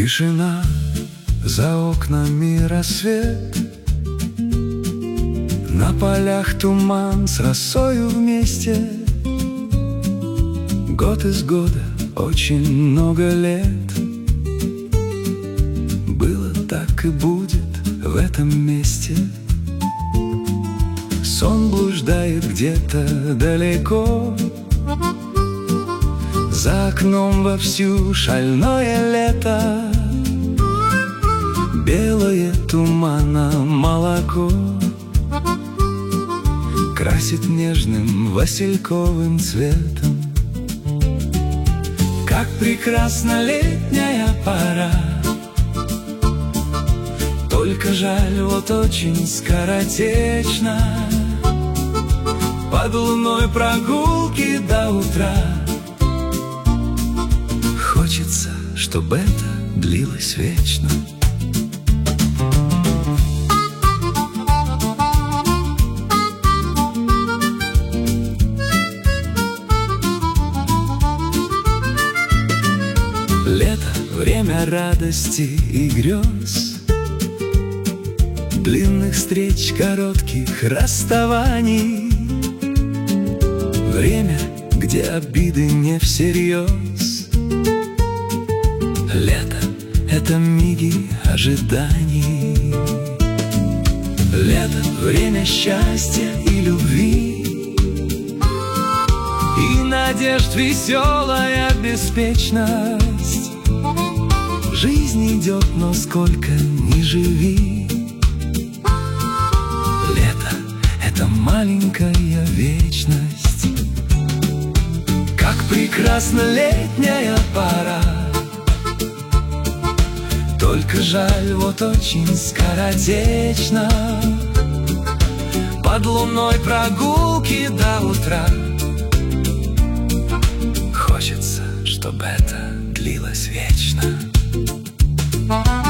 Тишина, за окнами рассвет, на полях туман с росою вместе. Год из года очень много лет. Было так и будет в этом месте. Сон блуждает где-то далеко, за окном вовсю шальное лето. Белое тумана молоко красит нежным васильковым цветом. Как прекрасна летняя пора, только жаль, вот очень скоротечно. Под луной прогулки до утра. Хочется, чтобы это длилось вечно. Лето — время радости и грез, длинных встреч, коротких расставаний. Время, где обиды не всерьез. Лето — это миги ожиданий. Лето — время счастья и любви, и надежд веселая беспечность. Жизнь идет, но сколько ни живи. Лето — это маленькая вечность. Как прекрасна летняя пора, только жаль, вот очень скоротечно. Под луной прогулки до утра. Хочется, чтобы это длилось вечно.